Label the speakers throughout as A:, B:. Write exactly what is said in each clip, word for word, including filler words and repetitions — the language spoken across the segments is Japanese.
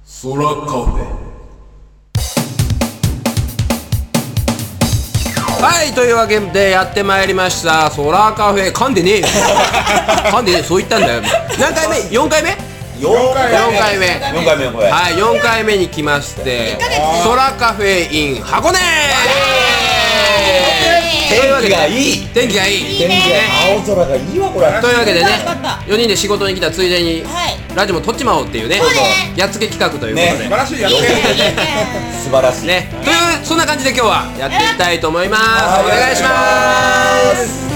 A: ソラカフェ。はい、というわけでやってまいりましたソラカフェ。噛んでねえよ噛んでねえ、そう言ったんだよ。何回目 ?よん 回目
B: よんかいめ
A: よんかいめ
B: よんかいめよんかいめ
A: はい、よんかいめに来ましてソラカフェ in 箱根。
B: 天気がいい
A: 天気がいい
B: 天気が青空がいいわこれ。
A: というわけでね
C: よかった
A: よにんで仕事に来たついでに
C: はい
A: ラジオも撮っちまおうっていうね
C: そうね
A: やっつけ企画ということで
B: ね
D: 素晴らしいやつ
C: いいねいいね
B: 素晴らしい
A: ね、というそんな感じで今日はやっていきたいと思います。
B: はい
A: お願いします。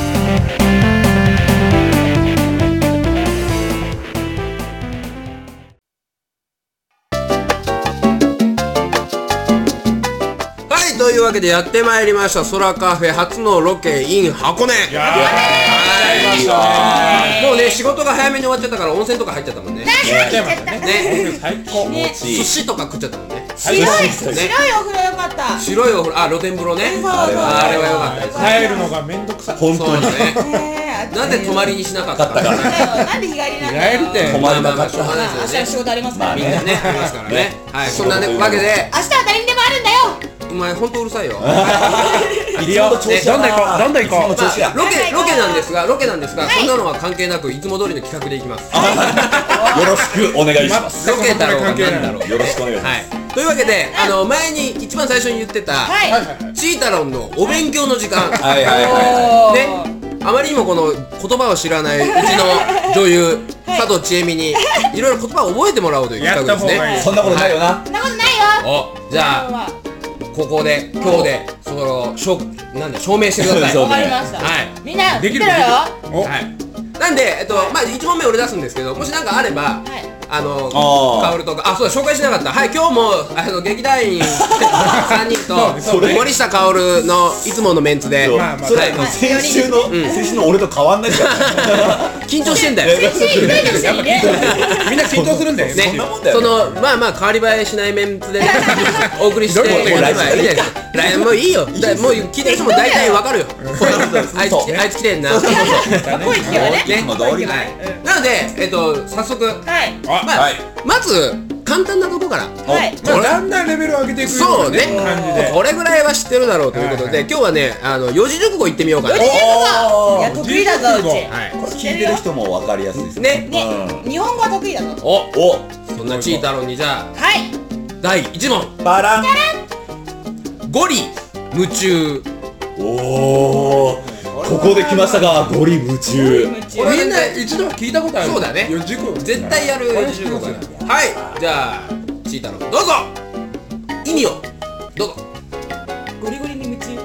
A: はい、というわけでやってまいりましたソラカフェ初のロケ in 箱根。
D: いやー
A: はい
D: 来ましたね
A: もうね仕事が早めに終わっちゃったから温泉とか入っちゃったもんね。
C: 来ちゃった
A: ね、
D: 最高
C: ね
A: 寿司とか食っちゃったもんね。
C: 白い
A: ね
C: 白いお風呂よかった
A: 白いお風呂、あ、露天風呂ね。
C: そう
A: あれはあれは良かったですね。
D: 帰るのがめんどくさい。
B: 本当に
A: そうだね。
C: ねえ
A: なんで泊まりにしなかったか。
C: なんで日帰りなんだよ
D: 日帰りって
B: 泊まり
A: まあまあ
B: なかった
A: しょうがない
C: 明
A: ですよね。
C: 日仕事ありますから
A: みんなね、ありますからね。はい、そんなねわけで、
C: 明日は誰にでもあるんだよ
A: お前本当うるさいよ。
B: いるよ
D: どんどん行こうどんどん行こう
B: いつもの調子や
A: ロケロケなんですが、ロケなんですが、そんなのは関係なくいつも通りの企画でいきます。
B: よろしくお願いします
A: ロケだろうがなんだろう。
B: よろしくお願いしま
A: はい。というわけで、あの前に一番最初に言ってた
C: はい
A: チータロンのお勉強の時間。
B: すはいはいは
A: ね、あまりにもこの言葉を知らないうちの女優佐藤千恵美にいろいろ言葉を覚えてもらおうという企画ですね。
D: やった方がいい
B: いそんなことないよな
C: そんなことないよ
A: お、じゃあここで今日でその証なんだ証明してください。
B: そう
C: わかりました
A: はい
C: みんな
D: できる
C: 見てろよ
D: お
A: はい。なんでえっとまあいち問目俺出すんですけど、もしなんかあれば。
C: はい
A: あの
B: あー
A: カオルとかあそうだ紹介しなかった。はい、今日もあの劇団員さんにんと
D: そう
B: ね
A: 森下カオルのいつものメンツで
B: そう
D: まあまあ
B: それ
A: はい
B: 先週の先週の俺と変わんないじゃん
A: 緊張してんだよ。
C: いるいるいるね
D: みんな緊張するんだよ
A: ね
B: そんなもんだよね
A: そのまあまあ変わり映えしないメンツでねお送りしてもらえばいいじゃないですか。来年もういいよ。だもう聞いてる人も大体わかるよ。あいつあいつ来てんな。
C: 声聞けばね
A: ね
B: いつも通り
A: はい。なのでえっと早速
C: はい
D: あ
A: まあ
B: はい
A: まず簡単なとこから。
C: はい
D: まあだんだんレベルを上げていくよ
A: そううね
D: なね感じで
A: これぐらいは知ってるだろうということ
D: はい
A: で今日はねあの四字熟語言ってみようかな。
C: いや得意だぞうち
A: はい
B: これ聞いてる人も分かりやすいです
A: ね
C: ね
B: う
C: 日本語は得意だぞ
A: お
B: お
A: そんなチータロンにじゃあ
C: はい
A: だいいち問
B: バラン
A: ゴリ夢中。
B: おおここで来ましたかゴリ夢中
A: これ
D: みんな一度は聞いたことある
A: そうだね
D: 四字熟語
A: 絶対やる四字熟語だからはいじゃあチータロンどうぞ意味をどうぞ。
C: ゴリゴリに夢中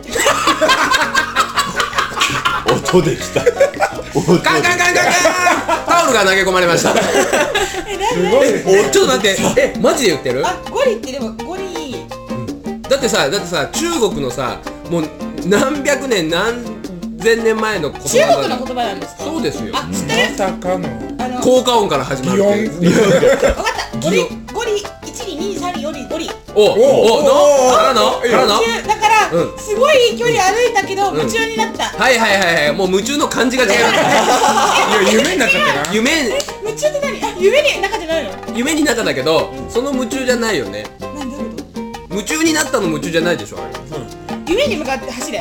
B: 音できた音で
A: カンカンカンカンカンタオルが投げ込まれました。
D: すごいですね
A: おちょっと待ってえマジで言ってる？
C: あゴリってでもゴリ
A: だってさだってさ中国のさもう何百年何千年前の言葉
C: 中
A: だ
C: 国の言葉なんですか
A: そうですよ。
C: あ知ってる
D: まさかの
C: あの
A: 効果音から始まるっていう。
D: 擬音
C: わかったゴリ
A: 擬
C: ゴリいちににさんよりゴリ
A: おお
D: お
A: のからの
D: いいよ
A: からの
C: 夢中だから、
A: うん
C: すごい距離歩いたけど、夢中になった
A: はいはいはいはいもう夢中の感じが違う。
D: いや夢になっちゃったな
A: 夢
C: 夢中って何あ夢に中じゃないの
A: 夢になったんだけどその夢中じゃないよね。
C: 何どういうこと
A: 夢中になったの夢中じゃないでしょあれ。
C: 夢に向かって走れ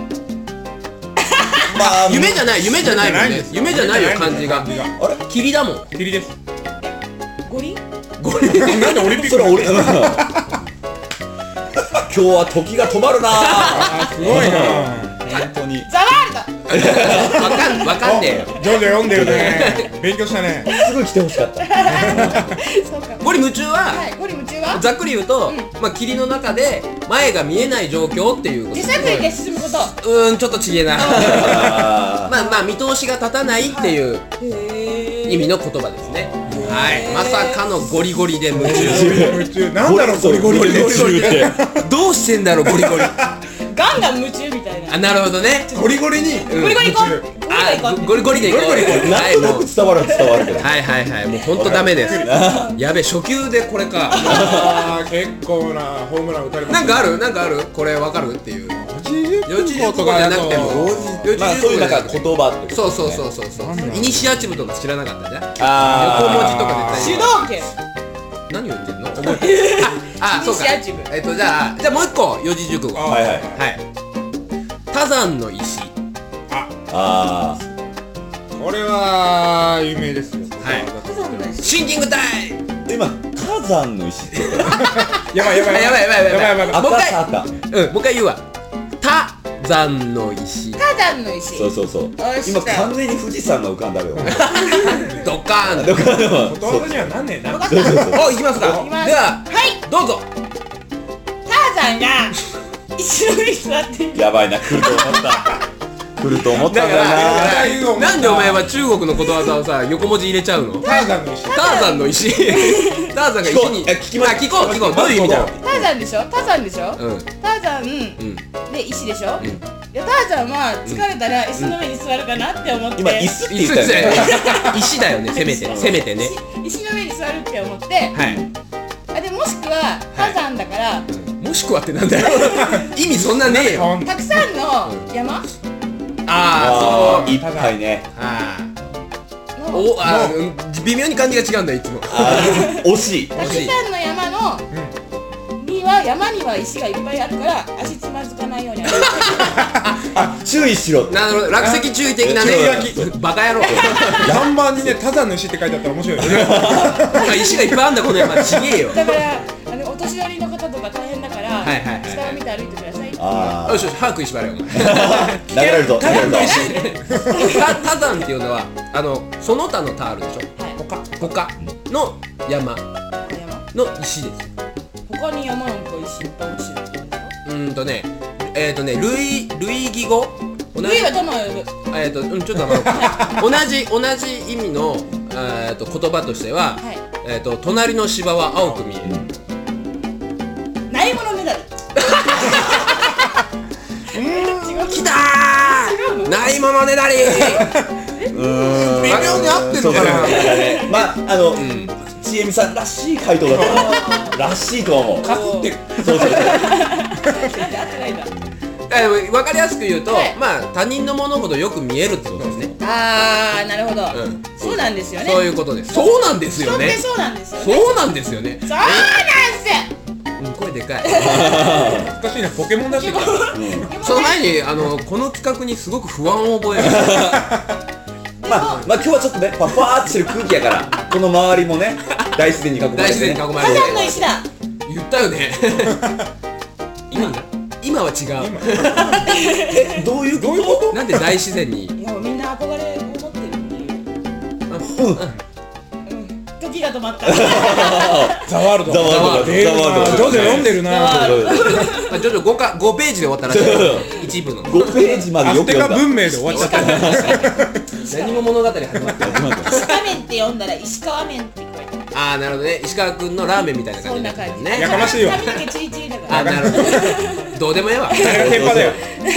B: まあ
A: 夢じゃない夢じゃないもんね。夢じゃないよ感じが。
B: あれ
A: 霧だもん。
D: 霧です
C: ゴリ
A: これ
D: なんでオリンピック
B: それ俺うん今日は時が止まるな
D: あすごいな
B: 本当に
C: ザワールド
A: わかんわかんねえよ。
D: ジョジョ読んでるね勉強したね
B: すぐ来てほしかった
C: そうか
A: ゴリ夢中
C: は
A: はい
C: ゴリ夢中は
A: ざっくり言うとまあ霧の中で前が見えない状況っていうこと。
C: 手探りで進むこと
A: うーんちょっとちげえな。
B: あ
A: まあまあ見通しが立たないっていう
C: へ
A: 意味の言葉ですね。はいまさかのゴリゴリで夢中。
D: 夢中なんだろうゴリゴリ
B: ゴリゴリ中って
A: どうしてんだろうゴリゴリ。
C: ガンガン夢中みたいな
A: あなるほどね。
D: ゴリゴリに
A: うん
C: ゴリゴリ行こう
D: 夢
C: ゴリゴリ行こ
A: あ
C: う
A: ゴリゴリでいこう。
D: ゴリゴリ
B: なんとなく伝わる伝わるけど
A: はいはいはいもうほんとダメです。やべ初級でこれか。
D: あー結構なホームラン打たれました
A: なんかあるなんかあるこれわかるっていう。四字熟語
D: とか
A: じゃなくても四字
B: まあそういうなんか言葉ってこと
A: そうそうそうそうそう
D: なんだ
A: イニシアチブとか知らなかったじゃん。
B: あ
A: 横文字とか絶対
C: 主導権
A: 何を言ってんの覚えてああそうか
C: イニシアチブ
A: えっとじゃあじゃあもう一個四字熟語は
D: あ
B: はいはい
A: い多山の石
B: あ
D: これは有名ですよ。
A: はい
C: 火山の石
A: シンキングタイム
B: ー今火山の石って言った
D: やばいやばい
A: やばいやばいやばい
D: やばいやばい。
A: もう一回
B: 赤さ赤
A: うんもう一回言うわ多山の石
C: 火山の石
B: そうそうそう
C: よし
B: 今完全に富士山が浮かんだよ
A: ドカーン
B: だからそう
D: ことわざにはなんねえな。
B: そうそうそう
A: おいきますか
C: いきます
A: では
C: はい
A: どうぞ
C: ターザンが石の上に座っている
B: やばいな来ると思った来ると思ったんだよ
A: だから
B: な
A: なんでお前は中国のことわざをさ横文字入れちゃうの
D: ターザンの石。
A: ターザンの石ターザンが石に
B: 聞こうえ聞きます
A: あ聞こう聞こうどういう意味だろう
C: ターザンでしょターザンでしょ
A: うん
C: ターザン
A: うん
C: で石でしょ
A: ん
C: でターザンは疲れたら石の上に座るかなって思って
B: 今椅子って言
A: 石
B: ったよね
A: 石だよねせめてせめてね
C: 石の上に座るって思って
A: はい
C: あでもしくは火山だから
A: もしくはってなんだよ意味そんなねえよ
C: たくさんの山
A: ああそう
B: いっぱいね
A: あー
C: の
A: おあーうん微妙に感じが違うんだよいつも
B: あー惜しい
C: たくさんの山のには山には石がいっぱいあるから足つまずかないように歩いて
B: あ注意しろ
A: なるほど落石注意的なねバカ野郎
D: 看板にね、タザンの石って書いてあったら面白いよね。
A: あ石がいっぱいあんだこの山ちげえよ
C: だからあのお年寄りの方とか大変だから
A: はいはいはいはい
C: 下を見て歩いてくださいって
B: あ
A: よしよし歯食いしばれよお前
B: あ投げられるぞ投げられるぞ
A: た多山っていうのはあのその他の他あるでしょ
C: はい
A: 他他の山
C: 山
A: の石です
C: 他に山なんか石いっぱい落ちてるってことですか
A: うーんとねえっ、ー、とね類類義語同じ
C: ルイは玉を呼ぶ
A: えっ、ー、とうんちょっと待って同じ同じ意味のえーと言葉としては、
C: はい
A: えっ、ー、と隣の芝は青く見える、
C: ないものねだり
A: きたーないものねだり
B: うーん
A: 微妙に合ってんのかな
B: そうそうそうねまああのちえみさんらしい回答だったらしいと思う
D: かすってる。
B: そうそう
C: 合ってないんだ
A: えー、分かりやすく言うと、
C: はい
A: まあ他人のものほどよく見えるってことですね、
C: あーなるほど、
A: うん
C: そうなんですよね
A: そういうことですそうなんですよね
C: 人ってそうなんですよね
A: そうなんですよね
C: そうなんす
A: うん声でかい
D: 懐かしいな、ポケモンだってから。
A: その前にあのこの企画にすごく不安を覚える
B: まあまあ今日はちょっとねパファーってしてる空気やからこの周りもね大自然に囲まれてね
A: 大自然に囲まれ
C: 火
A: て
C: 山の石だ
A: 言ったよね今今は違う
B: えどういう
D: どういうこと
A: なんで大自然に
C: いやみんな憧れを持ってるっていう
B: うん
C: 時が止まった
D: ザワールド。
B: ザワールド
D: 出るな
B: ザワールド
D: ジョジョ読んでるな。
C: ザワール
A: あ徐々ごかごページで終わったらしい一部の
B: ごページまで
D: アステカ
B: よく読んだ
D: 文明で終わっちゃった。
A: 何も物語始まってない
C: 石川麺って読んだら石川麺って聞こえた
A: ああなるほどね石川くんのラーメンみたいな感じになってる
C: そんな感じ
A: ね
D: やかましいよ
C: 髪の毛チリチリだから
A: あなるほどどうでもええわ
D: あれが天パだよ。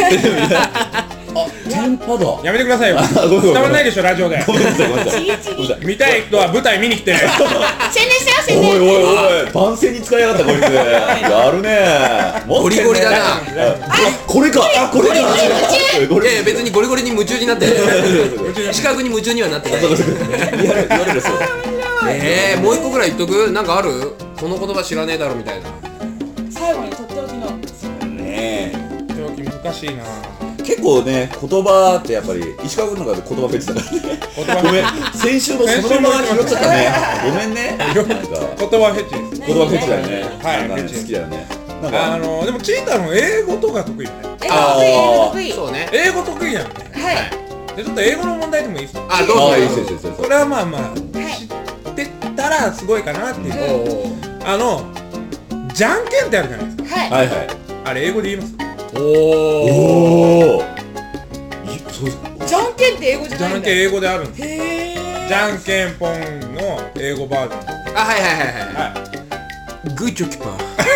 B: テンパだ
D: やめてくださいよ。
B: ごめんごめん
D: 伝わんないでしょ、ラジオで。
B: ごめんなさいごめんなさい
C: チリチリ
D: 見たい人は舞台見に来て。
C: 宣伝したよ宣
B: おい
C: 伝
B: おいおい番宣に使いやがったこいつやるね
A: ゴリゴリだな
B: あこれかあこれかこ
A: いやいや別にゴリゴリに夢中になってる石川くんに夢中にはなってない
B: 言われ言われるそう
A: えー、もう一個ぐらい言っとくなんかあるこの言葉知らねえだろみたいな
C: 最後にとっておきの
B: ね
D: 手置き難しいな。
B: 結構ね言葉ってやっぱり石川君の中で言葉フェチだからね
D: 言葉
B: ごめん先週のそのまま拾っちゃったねごめんねなんか
D: 言葉フェチです。
B: 言葉フェチだよね
D: はい
B: なんかね
D: フェチ
B: 好きだよねなんか
D: あのでもチータの英語とか得意だね。
C: え
B: あー
C: 得意
A: そうね
D: 英語得意なのね。
C: はい
D: でちょっと英語の問題でもいいですか。
A: あどうぞ
B: あいいですいいですいいです
D: これはまあまあ
C: はい
D: 知ってたらすごいかなっていう。
A: おうおう
D: あのじゃんけんってあるじゃないですか。
C: はい
B: はいはい
D: あれ英語で言います。
A: おお
B: おおそう
C: じゃんけんって英語じゃないんだ
D: じゃんけん英語であるんです。
C: へー
D: じゃんけんぽんの英語バージョン。
A: あはいはいはいは
D: はい
A: グッチョキパ
B: う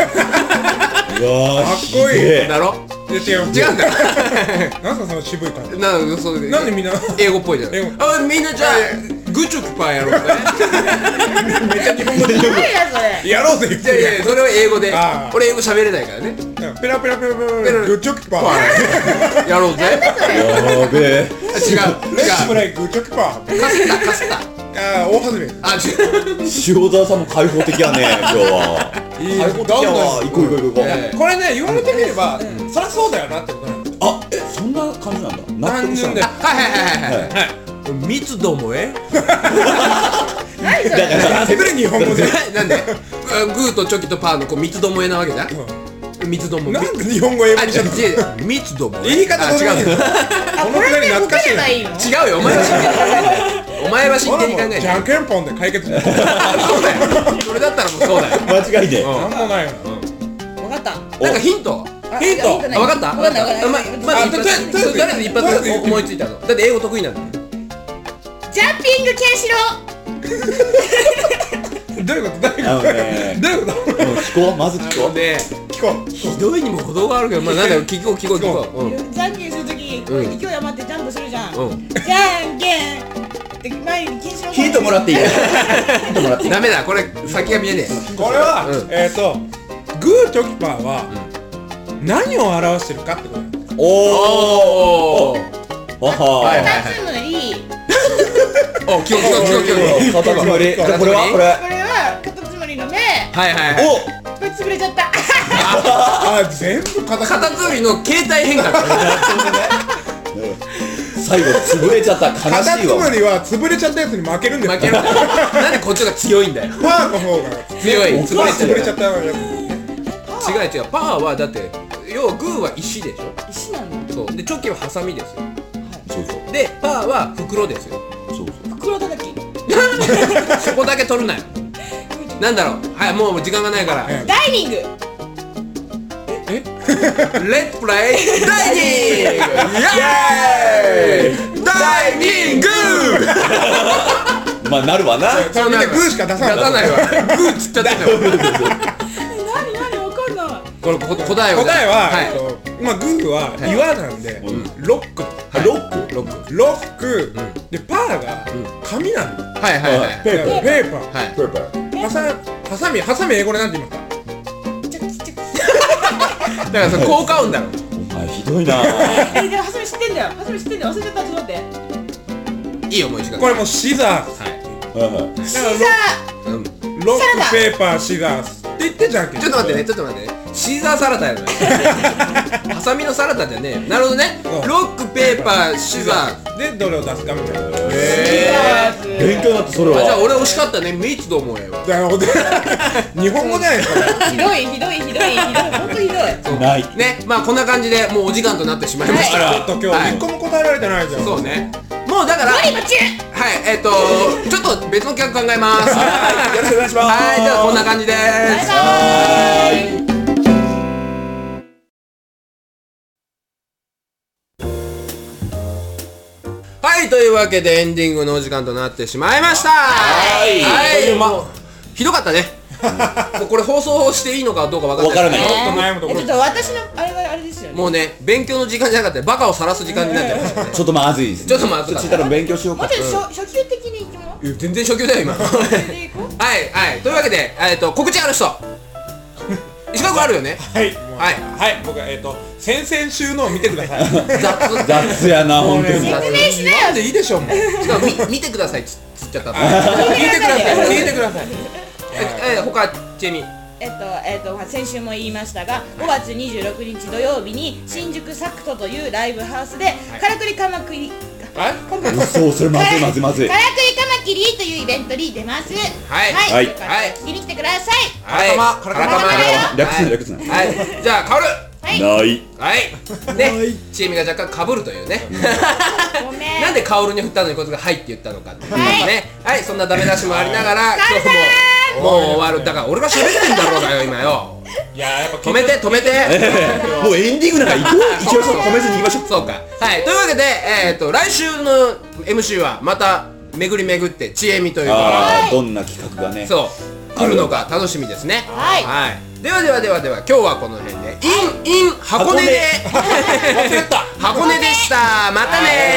B: わー
D: かっこいい
B: ひで
A: ーだろ
D: い。で違う。
A: 違うんだ
D: なんすかその渋い感じ。
A: なそう
D: なんでみんな
A: 英語っぽいじゃん
D: 英語
A: あみんなじゃあグッチョキパーやろうぜ
D: めっちゃ日本語で言う
C: すごいなそれ
D: やろうぜ言っ
A: いやい
D: て
A: やそれは英語で
D: あー
A: 俺英語喋れないからね
D: る。ペラペラペラペラペラグッチョキパー。
A: やろうぜ
B: やべえ
A: あ違う違う
D: レッツプレイグッチョキパー。
A: かすったかすった
D: あー大外れ。
A: あ、違う。
B: 塩沢さんも開放的やね今日は。
D: いい
B: 開放的やわ。行こう行こう行こう。
A: え
D: これね言われてみればそりゃそうだよなってことなんです。
B: あ、え、そんな感じなんだ。納得したん
D: 単純で
B: だ。
A: はいはいはいはい
B: はい
D: はい。
A: 密度もえ
C: 何それ。
B: だから
D: すぐ日本語で。
A: なんでグーとチョキとパーのこう密度もえなわけじゃん。密度もえ。
D: なんで日本語英語
A: あ、違う
D: にしちゃったの？
A: 違う密度もえ。
D: 言い方
A: あ、違う。
D: どうでもいい
C: あ、
D: このくらい
C: これでボケ
D: 懐かしいな。
C: ればいいの？
A: 違うよ、お前は真剣に考えない。お前は真剣に考えない。
D: じゃんけんぽんで解決。なん
A: そうだよ。それだったらもうそうだよ。
B: 間違いね。
A: うん
D: もないよ。
C: わかった。
A: なんかヒント。
C: あ
D: ヒント
C: ない
A: あ、わかった？
C: わかんないわかんない。
A: ままず
D: あとりあえず
A: 一発。とりあえず一
D: とりあえず
A: 発思いついたの。だって英語得意なんだよ。
C: ジャンピングケンシロウ。
D: どういうこと？どういう
B: あの
D: こと？
B: ね
D: どういうこ
B: うん聞こう、まず聞こう。
A: で、
D: と？聞こう。
A: ひどいにも程があるけど、まあなんだよ、聞こう聞こう聞こう。うん。
C: じゃんけんするとき、こう勢い余ってジャンプするじゃん。
A: うん。
C: じゃんけん。で前にケンシロウ。
B: ヒントもらっていい？ヒントもらっていい？
A: ダメだ、これ先が見えね
D: これは
A: うん
D: えっとグーチョキパーは何を表してるかってことなんです。
A: え。
B: お
A: おー。
B: お。はは。
A: はいはい
C: カタツムリ。
A: お、聞こう聞こう聞こう聞こう。
B: カタツムリ。じゃあこれはこれ。
C: これはカタツムリの目。
A: はいはいはい。
B: お。
C: これ潰れちゃった。
D: あ、全部カタ
A: カタツムリの携帯変化。
B: 最後潰れちゃった。悲
D: カタ
B: しいわ。
D: ツムリは潰れちゃったやつに負けるんです。
A: 負けるんだよ。なんでこっちが強いんだよ。
D: パーの方が
A: 強い。
D: パー潰れちゃ
A: 違
D: ったやつ。
A: う違う。パーはだって要はグーは石でしょ。
C: 石なの。
A: そう。でチョキはハサミですよ。
B: そうそう
A: でパーは袋ですよ。
B: そうそう。
C: 袋叩き。
A: そこだけ取るなよ。なんだろう。はい、もう時間がないから。
D: え
C: ダイニング。
A: レッツプレイダイニング。イエーイ。ダイニング。
B: まあなるわな。
D: それみんなグーしか出さない。
A: 出さないわ。グーつっちゃってたよ。
C: 何何わかんない。
A: これこ答えを。
D: 答えは
A: はい
D: えっとまあグーは岩なんで
B: うん
D: ロック
B: あロック。
A: ロック。
D: ロックでパーが紙なんだ。
A: はいはいはい。
B: ペーパー。
D: ペーパー。
A: はい。
B: ペーパー。
D: ハサハサミハサミ英語でなんて言いますか？
C: ちょちょちょ。
A: だからそれ効果音だろ。
B: お前ひどいな。
C: え、でもハサミ知ってんだよ。ハサミ知ってんだよ。忘れちゃった。ちょっと待って。
A: いいよもう石川。
D: これもうシザー
A: はい。
B: はい
C: シザー。
A: うん。
D: ロッ
C: サラダ
D: クペーパーシザースって言ってじゃんけん。
A: ちょっと待ってね、ちょっと待ってね。シーザーサラダやね。ハサミのサラダじゃねえよ。なるほどね。
D: そう
A: ロックペーパーシザー。
D: でどれを出すかみたいな。
A: へ
B: 勉強になってそれ
A: ー。あ、じゃあ
B: は。
A: 俺惜しかったね。密度もええわ。
D: だから日本語じゃないですか。
C: ひどいひどいひどいひどい。本当ひどい。
B: ない。
A: ね、まあこんな感じでもうお時間となってしまいまし
D: ちょ
A: た。
D: っと今日一個も答えられてないじゃん。
A: そうね。もうだから、はい、
C: ゴリバチュ
A: えっと、ちょっと別の企画考えます。
B: はい、よろしくお願いします。
A: はい、じゃあこんな感じで
C: バイ
A: す。
C: バーイ。
A: はい、というわけでエンディングのお時間となってしまいました。
B: はい
A: はい、もうひどかったね。もうこれ放送していいのかどうかわかんない。
B: わからない
D: ちょっと悩むところ
C: え、ちょっと私のあれがあれですよね。
A: もうね、勉強の時間じゃなかった。バカを晒す時間になっちゃいましたね。
B: ちょっとまずいですね。
A: ちょっとまずかった
B: ちょっとちいたら勉強しようか
C: もう。ちょっと初初級的にいきます。
A: いや全然初級だよ今。は
C: それでいこう。
A: いはい。というわけで、えっと告知ある人。石川君あるよね。
D: はいもう
A: はい
D: はい僕はえっと先々週のを見てください。
A: 雑。
B: 雑やな、本当に。
C: 説明しなよ
D: なんでいいでしょうもう。
A: しかもみ見てくださいっつつっちゃった。
D: 聞いてください聞いてください。
A: ええ他チェミ。
C: えっとえっと先週も言いましたが、ごがつにじゅうろくにち土曜日に新宿サクトというライブハウスでからくりカマキリ
D: はい
B: 嘘、それまずいまずいまずい。
C: からくりカマキリというイベントに出ます。
A: はい
B: はい
C: はい。よかったら聞きに来てください。
A: はい。
D: カラカマカラカマ
A: カラカマ
B: 略すな略すな。
A: はい。じゃあカオル。
C: はい。
B: ない。
A: はい。ね、チームが若干被るというね。
C: ごめん。
A: なんでカオルに振ったのにこいつがはいって言ったのかっていう
C: はい
A: ね。はい、そんなダメ出しもありながら今日ももう終わる。だから俺が喋ってんだろうがよ今よ。
D: いややっぱ
A: 止めて止めて。
B: もうエンディングなんか行こう。一応そう止めずに行きましょう。
A: そうか。はい。というわけでえっと来週の エムシー はまた巡り巡って知恵みというか
B: ああ、どんな企画がね。
A: そう来るのか楽しみですね。
C: はい
A: はい。ではではではでは今日はこの辺でインイン箱根で箱根でした。またねー。